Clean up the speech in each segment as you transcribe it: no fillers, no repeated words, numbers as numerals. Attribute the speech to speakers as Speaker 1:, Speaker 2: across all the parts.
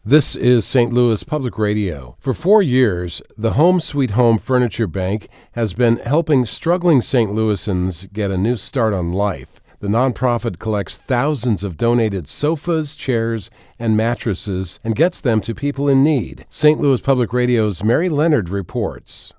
Speaker 1: This is St. Louis Public Radio. For 4 years, the Home Sweet Home Furniture Bank has been helping struggling St. Louisans get a new start on life. The nonprofit collects thousands of donated sofas, chairs, and mattresses and gets them to people in need. St. Louis Public Radio's Mary Leonard reports.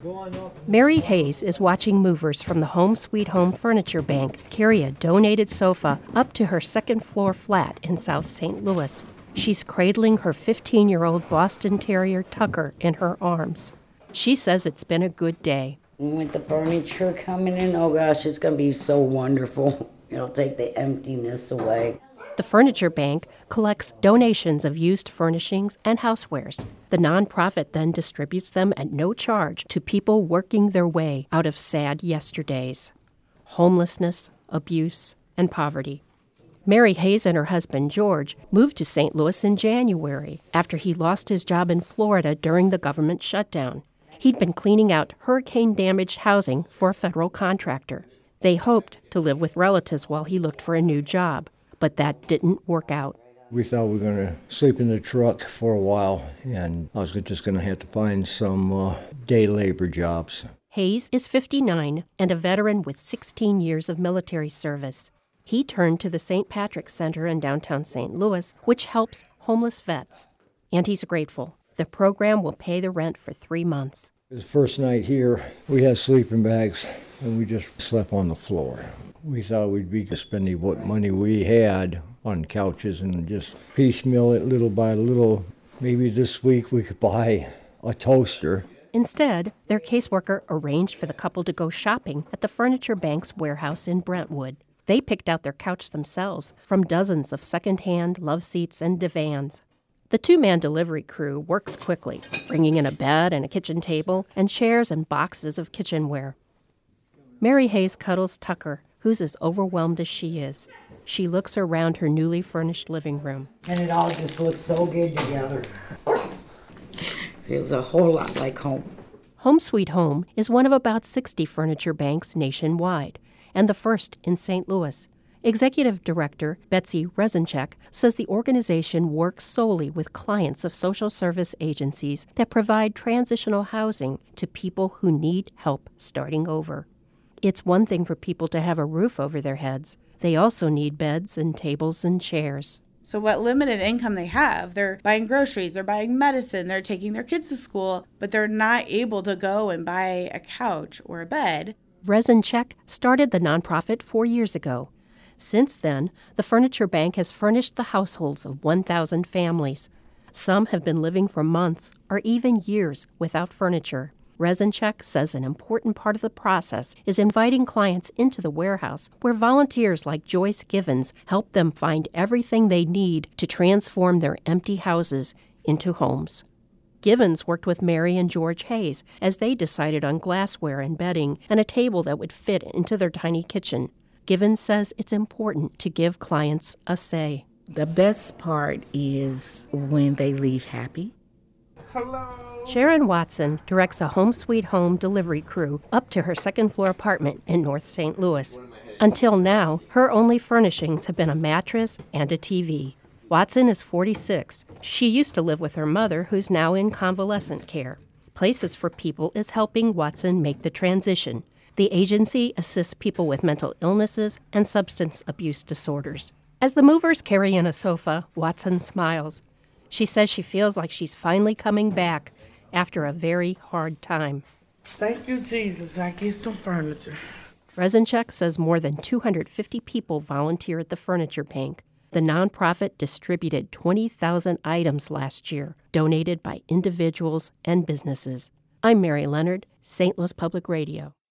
Speaker 2: Mary Hayes is watching movers from the Home Sweet Home Furniture Bank carry a donated sofa up to her second-floor flat in South St. Louis. She's cradling her 15-year-old Boston Terrier Tucker in her arms. She says it's been a good day.
Speaker 3: With the furniture coming in, oh gosh, it's going to be so wonderful. It'll take the emptiness away.
Speaker 2: The Furniture Bank collects donations of used furnishings and housewares. The nonprofit then distributes them at no charge to people working their way out of sad yesterdays. Homelessness, abuse, and poverty. Mary Hayes and her husband, George, moved to St. Louis in January after he lost his job in Florida during the government shutdown. He'd been cleaning out hurricane-damaged housing for a federal contractor. They hoped to live with relatives while he looked for a new job, but that didn't work out.
Speaker 4: We thought we were going to sleep in the truck for a while, and I was just going to have to find some day labor jobs.
Speaker 2: Hayes is 59 and a veteran with 16 years of military service. He turned to the St. Patrick's Center in downtown St. Louis, which helps homeless vets. And he's grateful. The program will pay the rent for 3 months.
Speaker 4: The first night here, we had sleeping bags, and we just slept on the floor. We thought we'd be spending what money we had on couches and just piecemeal it little by little. Maybe this week we could buy a toaster.
Speaker 2: Instead, their caseworker arranged for the couple to go shopping at the Furniture Bank's warehouse in Brentwood. They picked out their couch themselves from dozens of second-hand love seats and divans. The two-man delivery crew works quickly, bringing in a bed and a kitchen table and chairs and boxes of kitchenware. Mary Hayes cuddles Tucker, who's as overwhelmed as she is. She looks around her newly furnished living room.
Speaker 3: And it all just looks so good together. Feels a whole lot like home.
Speaker 2: Home Sweet Home is one of about 60 furniture banks nationwide, and the first in St. Louis. Executive Director Betsy Rezenchek says the organization works solely with clients of social service agencies that provide transitional housing to people who need help starting over. It's one thing for people to have a roof over their heads. They also need beds and tables and chairs.
Speaker 5: So what limited income they have, they're buying groceries, they're buying medicine, they're taking their kids to school, but they're not able to go and buy a couch or a bed.
Speaker 2: Rezenchek started the nonprofit 4 years ago. Since then, the Furniture Bank has furnished the households of 1,000 families. Some have been living for months or even years without furniture. Rezenchek says an important part of the process is inviting clients into the warehouse, where volunteers like Joyce Givens help them find everything they need to transform their empty houses into homes. Givens worked with Mary and George Hayes as they decided on glassware and bedding and a table that would fit into their tiny kitchen. Givens says it's important to give clients a say.
Speaker 6: The best part is when they leave happy.
Speaker 5: Hello.
Speaker 2: Sharon Watson directs a Home Sweet Home delivery crew up to her second-floor apartment in North St. Louis. Until now, her only furnishings have been a mattress and a TV. Watson is 46. She used to live with her mother, who's now in convalescent care. Places for People is helping Watson make the transition. The agency assists people with mental illnesses and substance abuse disorders. As the movers carry in a sofa, Watson smiles. She says she feels like she's finally coming back after a very hard time.
Speaker 7: Thank you, Jesus. I get some furniture.
Speaker 2: Rezenchek says more than 250 people volunteer at the Furniture Bank. The nonprofit distributed 20,000 items last year, donated by individuals and businesses. I'm Mary Leonard, St. Louis Public Radio.